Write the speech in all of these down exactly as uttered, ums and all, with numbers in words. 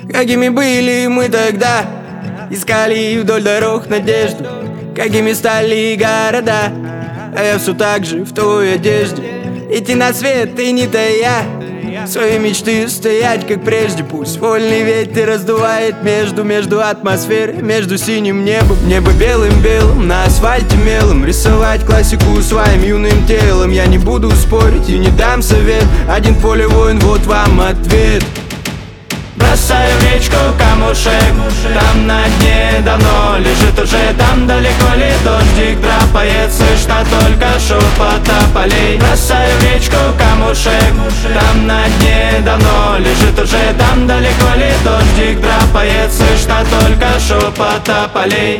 Какими были мы тогда, искали вдоль дорог надежду. Какими стали города, а я все так же в той одежде. Идти на свет и не тая свои мечты, стоять как прежде. Пусть вольный ветер раздувает между Между атмосферой, между синим небом. Небо белым-белым, на асфальте мелом. Рисовать классику своим юным телом. Я не буду спорить и не дам совет. Один поле воин, вот вам ответ. Бросаю в речку камушек, там на дне давно лежит уже. Там далеко ли дождик драпает, слышно только шепот тополей. Бросаю в речку камушек, там на дне давно лежит уже. Там далеко ли дождик драпает, слышно только шепот тополей.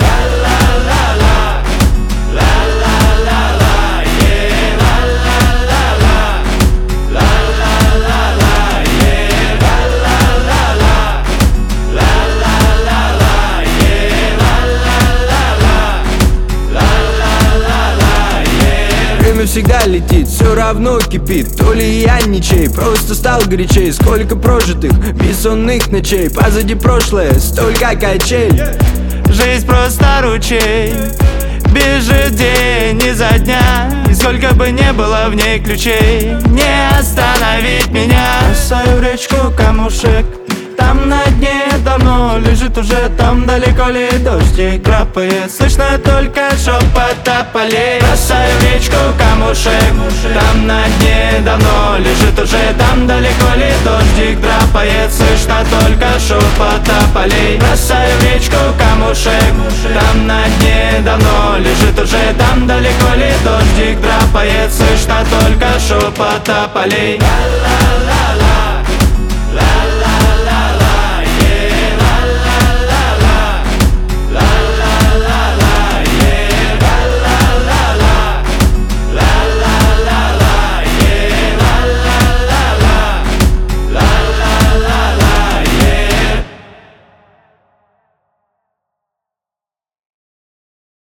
Время всегда летит, все равно кипит. То ли я ничей, просто стал горячей. Сколько прожитых бессонных ночей, позади прошлое, столько качель. Жизнь просто ручей, бежит день изо дня. И сколько бы не было в ней ключей, не остановить меня. Бросаю в речку камушек, там на дне давно лежит уже. Там далеко ли дождик крапает, слышно только шепот тополей. Бросаю в речку камушек, там на дне давно лежит уже. Там далеко ли дождик драпает, слышно только шепот тополей. Бросаю в речку камушек, там на дне давно лежит уже. Там далеко ли дождик драпает, слышно только шепот тополей. Ла-ла-ла-ла.